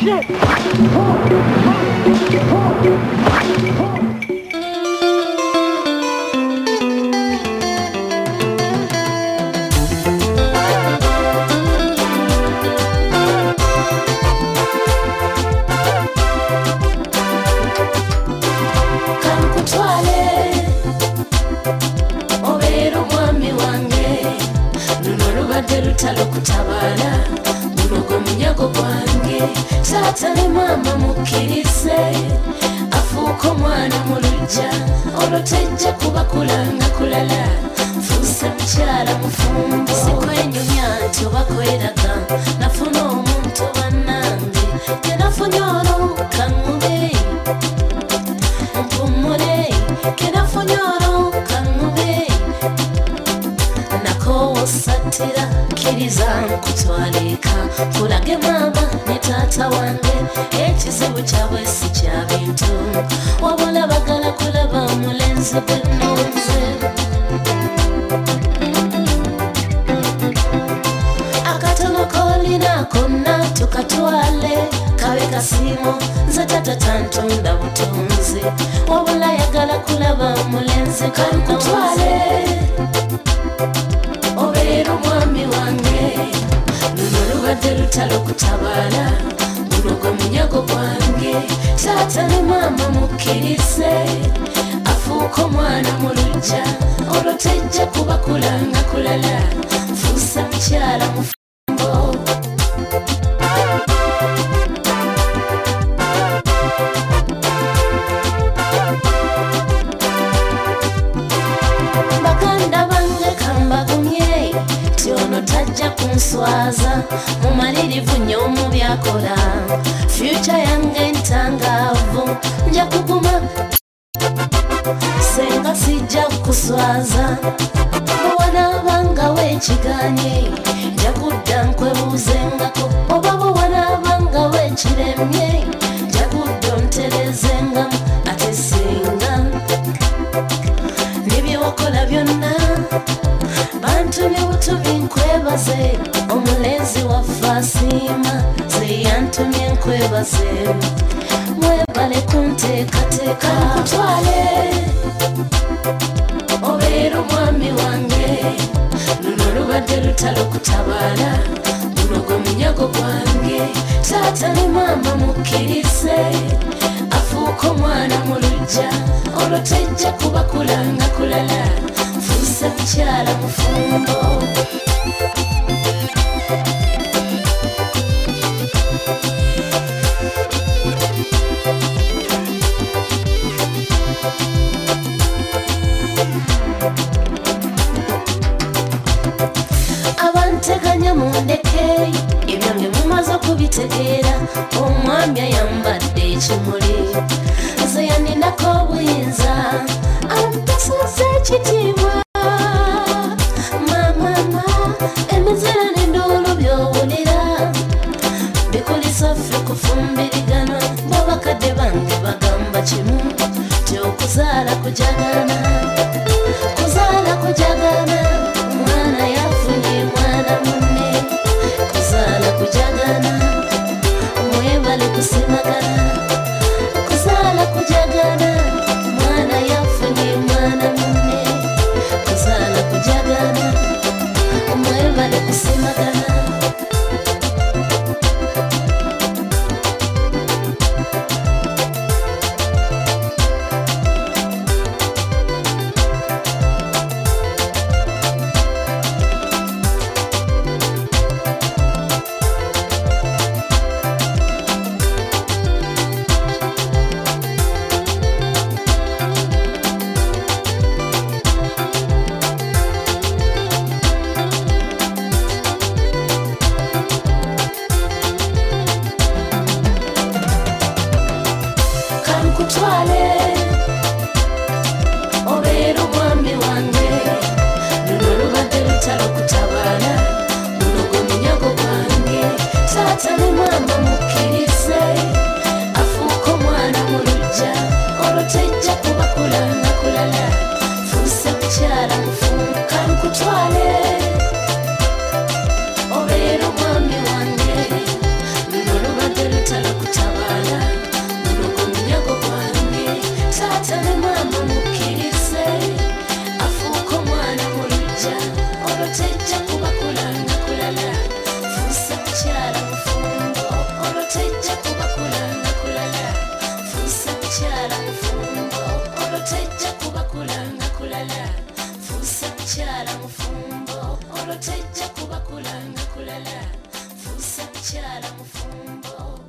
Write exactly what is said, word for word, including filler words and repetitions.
shit. Kutabala munogo munyago gwange tata ne mama mukirise afuuko mwana mulujja olotejja kuba kulanga kulala fuusa mukyala mufumbo sikwenyumya nti oba kweraga nafuna omuntu bannange kenafunye olonkaŋŋube mpumule kenafunye olonkaŋŋube nakowosatira kiriza nkutwaleka kulage mama ne taata wange ekizibu kyabwe si kya bintu wabula bagala kulaba omulenzi gwenonze akatono kolina konna tukatwale kabe kasiimo nze tata tantunda butunzi wabula yagala kulaba omulenzi kankutwale obeera omwami wange luno lubadde lutalo kutabala munogo munyago gwange taata ne mama mukirise afuuka omwana mulujja olotejja kuba kulanga kulala fuusa mukyala mufumbo baganda bange kambagumye ono tajja kunswaza mumalirivu nnyo mu byakola fyuca yange ntangaavu nja kuguma senga sijja kuswaza bwewanabangawo ekiganye nja kudda nkwebuuzengako oba bwewanabangawo ekiremye nja kudda onterezengamu ate singa nebyewakola byonna bantumye butubi nkwebaze omulenzi waffe asiima ze yantumye nkwebaze mwebale kunteekateeka nkutwale obeera omwami wange luno lubadde lutalo kutabala munogo munyago gwange taata ne mama mukirise afuuka omwana mulujja olotejja kuba kulanga kulala fuusa mukyala mufumbo abanteganya mundeke ebyange mumaze okubitegeera omwami ayambadde ekimuli nze yaninako obuyinza ampasazza ekitiibwa mamama emizira n'enduulu by'owulira bikulisa ffe kufumbiriganwa bw'abakadde bange bagamba kimu ti okuzaala kujagana kuzaala kujagana mwana yafunye mwana munne kuzaala kujagana mwebale kusimagana kuzaala kujagana mwana yafunye mwana munne kuzaala kujagana mwebale kusimagana Tell olotejja kuba kulanga kulala fuusa mukyala mufumbo olotejja kuba kulanga kulala fuusa mukyala mufumbo